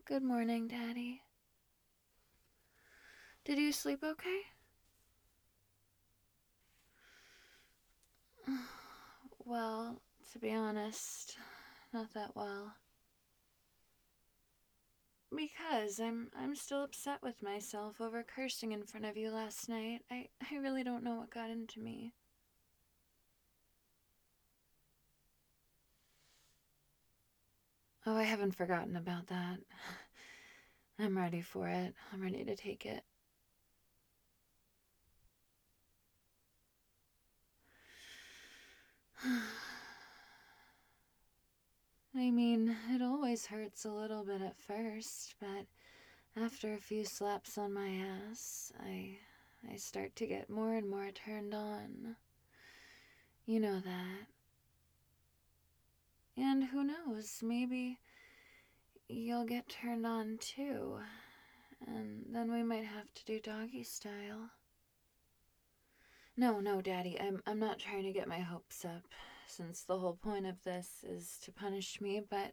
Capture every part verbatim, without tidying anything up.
Good morning, Daddy. Did you sleep okay? Well, to be honest, not that well. Because I'm I'm still upset with myself over cursing in front of you last night. I, I really don't know what got into me. Oh, I haven't forgotten about that. I'm ready for it. I'm ready to take it. I mean, it always hurts a little bit at first, but after a few slaps on my ass, I I start to get more and more turned on. You know that. And who knows, maybe you'll get turned on too. And then we might have to do doggy style. No, no, Daddy, I'm I'm not trying to get my hopes up, since the whole point of this is to punish me, but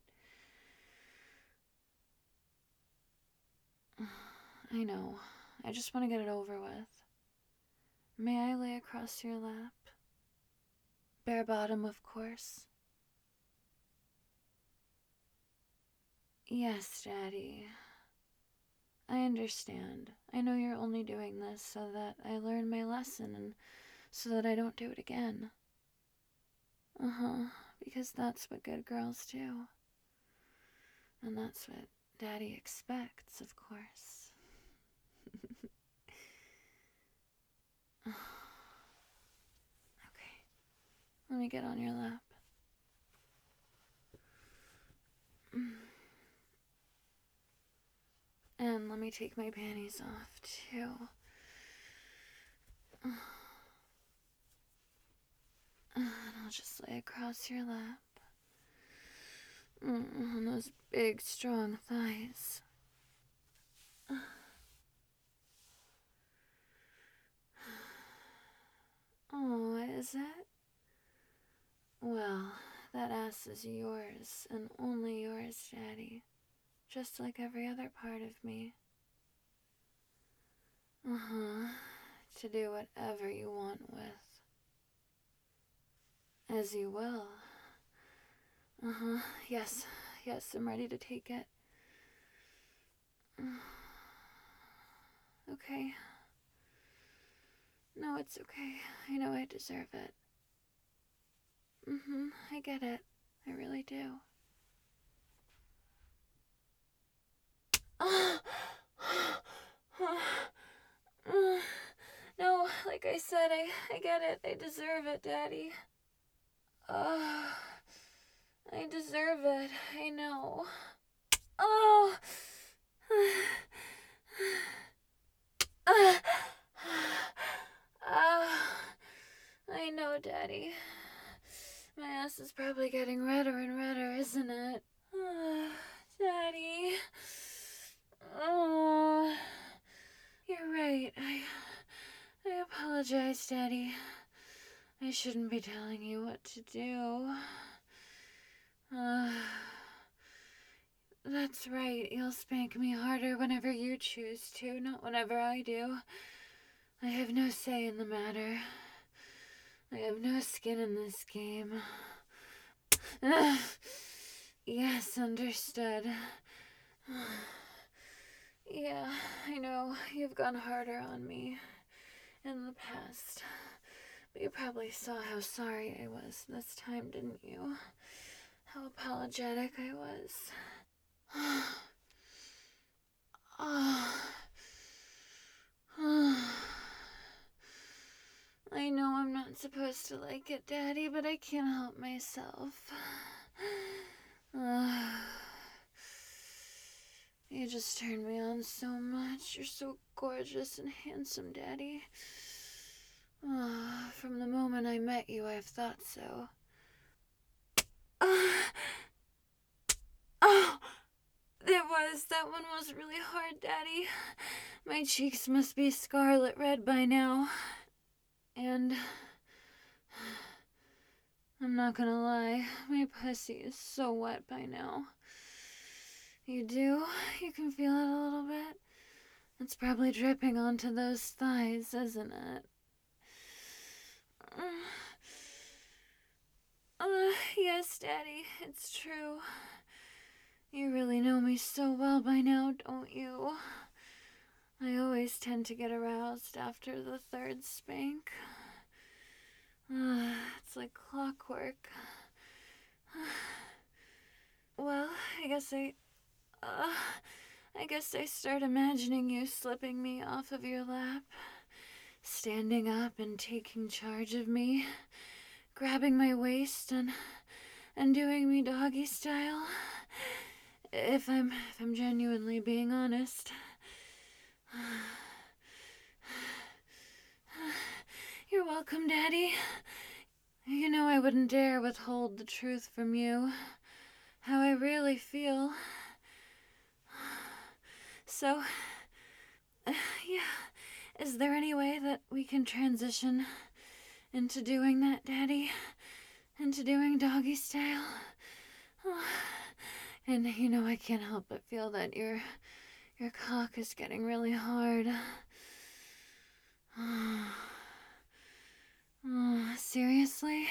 I know. I just want to get it over with. May I lay across your lap? Bare bottom, of course. Yes, Daddy. I understand. I know you're only doing this so that I learn my lesson and so that I don't do it again. Uh-huh, because that's what good girls do. And that's what Daddy expects, of course. Okay, let me get on your lap. And let me take my panties off, too. And I'll just lay across your lap. Mm, on those big, strong thighs. Oh, is it? Well, that ass is yours, and only yours, Daddy. Just like every other part of me. Uh-huh. To do whatever you want with. As you will. Uh-huh. Yes. Yes, I'm ready to take it. Okay. No, it's okay. I know I deserve it. Mm-hmm. I get it. I really do. No, like I said, I, I get it. I deserve it, Daddy. Uh, I deserve it. I know. Oh. Uh, uh, I know, Daddy. My ass is probably getting redder and redder, isn't it? Uh, Daddy. Oh, you're right. I, I apologize, Daddy. I shouldn't be telling you what to do. Uh, that's right. You'll spank me harder whenever you choose to, not whenever I do. I have no say in the matter. I have no skin in this game. Uh, yes, understood. Yeah, I know. You've gone harder on me in the past. But you probably saw how sorry I was this time, didn't you? How apologetic I was. I know I'm not supposed to like it, Daddy, but I can't help myself. You just turn me on so much. You're so gorgeous and handsome, Daddy. Oh, from the moment I met you, I've thought so. Oh, oh, it was. That one was really hard, Daddy. My cheeks must be scarlet red by now. And I'm not gonna lie, my pussy is so wet by now. You do? You can feel it a little bit? It's probably dripping onto those thighs, isn't it? Uh, yes, Daddy, it's true. You really know me so well by now, don't you? I always tend to get aroused after the third spank. Uh, it's like clockwork. Well, I guess I... Uh, I guess I start imagining you slipping me off of your lap, standing up and taking charge of me, grabbing my waist and and doing me doggy style. If I'm if I'm genuinely being honest. You're welcome, Daddy. You know I wouldn't dare withhold the truth from you. How I really feel. So, uh, yeah, is there any way that we can transition into doing that, Daddy? Into doing doggy style? Oh. And you know I can't help but feel that your your cock is getting really hard. Oh, oh, seriously?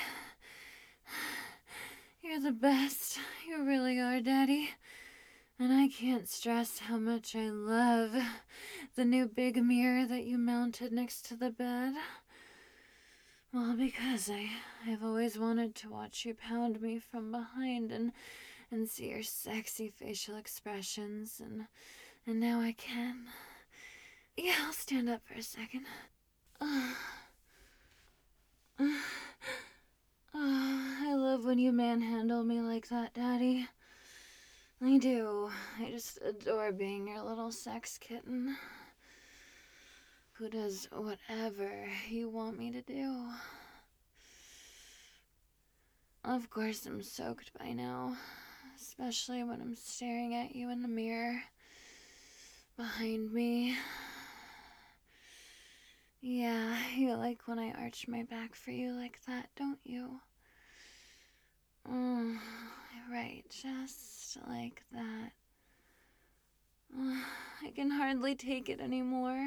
You're the best. You really are, Daddy. And I can't stress how much I love the new big mirror that you mounted next to the bed. Well, because I, I've always wanted to watch you pound me from behind and, and see your sexy facial expressions, and, and now I can. Yeah, I'll stand up for a second. Uh, uh, uh, I love when you manhandle me like that, Daddy. I do. I just adore being your little sex kitten who does whatever you want me to do. Of course I'm soaked by now, especially when I'm staring at you in the mirror behind me. Yeah, you like when I arch my back for you like that, don't you? Oh, right, just like that. Oh, I can hardly take it anymore.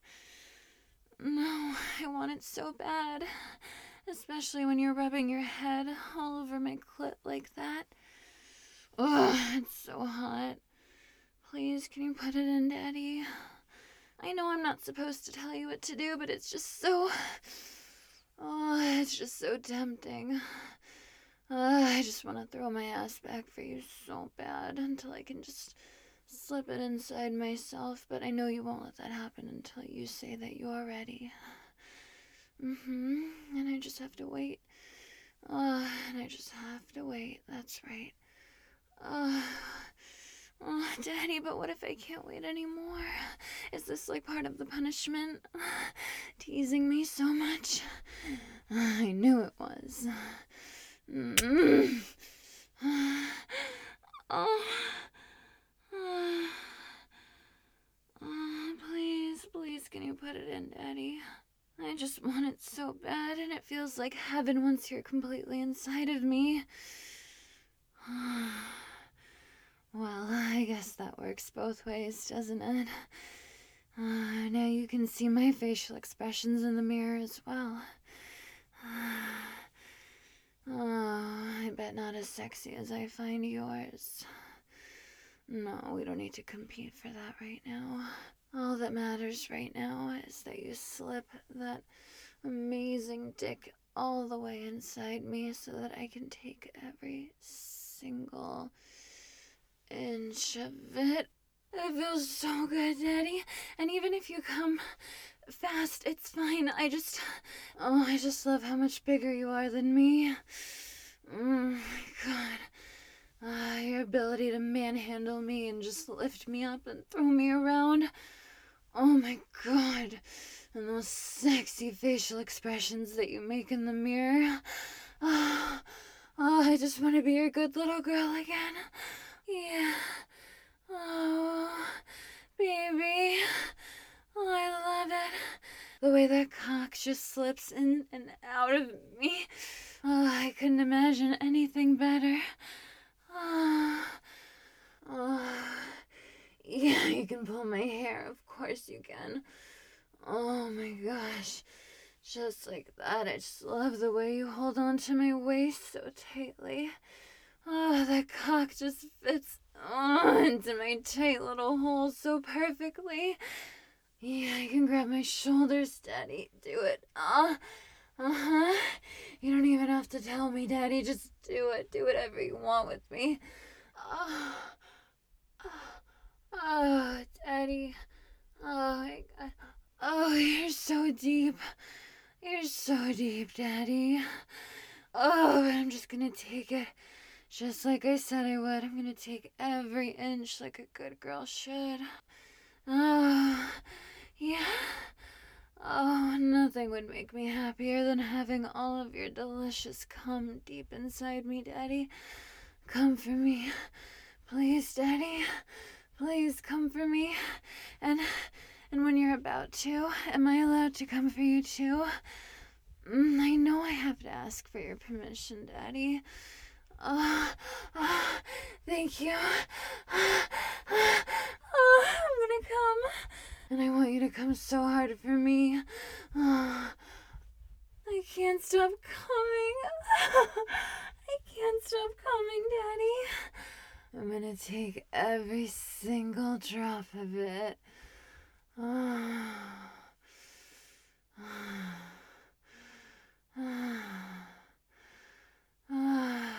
No, I want it so bad. Especially when you're rubbing your head all over my clit like that. Ugh, it's so hot. Please, can you put it in, Daddy? I know I'm not supposed to tell you what to do, but it's just so... Oh, it's just so tempting. Uh, I just want to throw my ass back for you so bad until I can just slip it inside myself, but I know you won't let that happen until you say that you're ready. Mm-hmm, and I just have to wait. Uh, and I just have to wait, that's right. Uh, oh, Daddy, but what if I can't wait anymore? Is this like part of the punishment? Teasing me so much? I knew it was. Mm-hmm. Oh. Oh, please, please, can you put it in, Daddy? I just want it so bad, and it feels like heaven once you're completely inside of me. Well, I guess that works both ways, doesn't it? Uh, now you can see my facial expressions in the mirror as well. Oh, I bet not as sexy as I find yours. No, we don't need to compete for that right now. All that matters right now is that you slip that amazing dick all the way inside me so that I can take every single inch of it. It feels so good, Daddy. And even if you come fast, it's fine. I just... Oh, I just love how much bigger you are than me. Oh my God. Uh, your ability to manhandle me and just lift me up and throw me around. Oh my God. And those sexy facial expressions that you make in the mirror. Oh, oh I just want to be your good little girl again. Yeah. Oh, baby. Oh, I love it. The way that cock just slips in and out of me. Oh, I couldn't imagine anything better. Oh, oh, you can pull my hair. Of course you can. Oh my gosh. Just like that. I just love the way you hold on to my waist so tightly. Oh, that cock just fits oh, into my tight little hole so perfectly. Yeah, I can grab my shoulders, Daddy. Do it. Uh, uh-huh. You don't even have to tell me, Daddy. Just do it. Do whatever you want with me. Oh, oh, oh Daddy. Oh, my God. Oh, you're so deep. You're so deep, Daddy. Oh, but I'm just gonna take it just like I said I would. I'm gonna take every inch like a good girl should. Oh, yeah. Oh, nothing would make me happier than having all of your delicious cum deep inside me, Daddy. Come for me. Please, Daddy. Please come for me. And and when you're about to, am I allowed to come for you too? Mm, I know I have to ask for your permission, Daddy. Oh, oh thank you. Oh, I'm gonna come. And I want you to come so hard for me. Oh, I can't stop coming. I can't stop coming, Daddy. I'm gonna take every single drop of it. Oh. Oh. Oh.